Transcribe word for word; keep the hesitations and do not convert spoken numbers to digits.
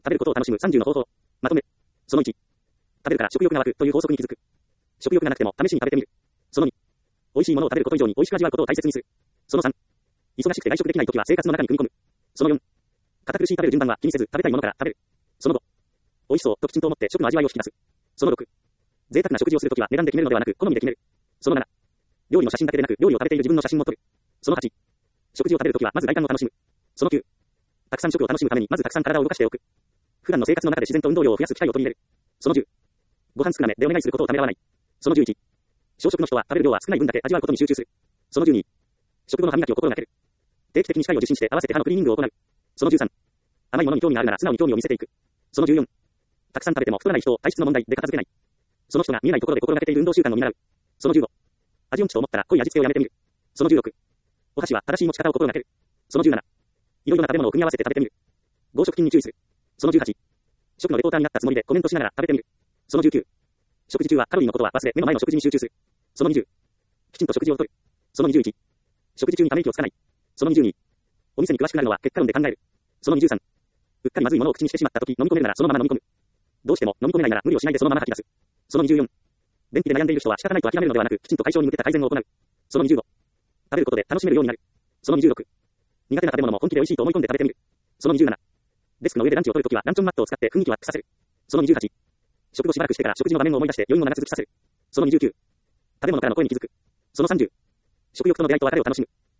食べることを楽しむさんじゅうの方法。まとめ。そのいち。食べるから食欲が湧くという法則に気づく。食欲がなくても試しに食べてみる。そのに。美味しいものを食べること以上に美味しく味わうことを大切にする。そのさん。忙しくて外食できないときは生活の中に組み込む。そのよん。堅苦しい食べる順番は気にせず食べたいものから食べる。そのご。美味しそうときちんと思って食の味わいを引き出す。そのろく。贅沢な食事をするときは値段で決めるのではなく好みで決める。そのなな。料理の写真だけでなく料理を食べている自分の写真も撮る。そのはち。食事を食べるときはまず外観を楽しむ。そのきゅう。たくさん食を楽しむためにまずたくさん体を動かしておく。普段の生活の中で自然と運動量を増やす機会を取り入れる。そのじゅう。ご飯少なめでお願いすることをためらわない。そのじゅういち。小食の人は食べる量は少ない分だけ味わうことに集中する。そのじゅうに。食後の歯磨きを心がける。定期的に歯科医を受診して合わせて歯のクリーニングを行う。そのじゅうさん。甘いものに興味があるなら素直に興味を見せていく。そのじゅうよん。たくさん食べても太らない人を体質の問題で片付けない。その人が見えないところで心がけている運動習慣を見習う。そのじゅうご。味音痴と思ったら濃い味付けをやめてみる。そのじゅうろく。お箸は正しい持ち方を心がける。そのじゅうなな。いろいろな食べ物を組み合わせて食べてみる。合食菌に注意する。そのじゅうはち。食のレポーターになったつもりでコメントしながら食べてみる。そのじゅうきゅう。食事中はカロリーのことは忘れ目の前の食事に集中する。そのにじゅう。きちんと食事をとる。そのにじゅういち。食事中にため息をつかない。そのにじゅうに。お店に詳しくなるのは結果論で考える。そのにじゅうさん。うっかりまずいものを口にしてしまったとき飲み込めるならそのまま飲み込む。どうしても飲み込めないなら無理をしないでそのまま吐き出す。そのにじゅうよん。便秘で悩んでいる人は仕方ないと諦めるのではなくきちんと解消に向けた改善を行う。そのにじゅうご。食べることで楽しめるようになる。そのにじゅうろく。苦手な食べ物も本気で美味しいと思い込んで食べてみる。そのにじゅうなな。デスクの上でランチを取るときはランチョンマットを使って雰囲気をアップさせる。そのにじゅうはち。食後しばらくしてから食事の場面を思い出して余韻を長続きさせる。そのにじゅうきゅう。食べ物からの声に気づく。そのさんじゅう。食欲との出会いと別れを楽しむ。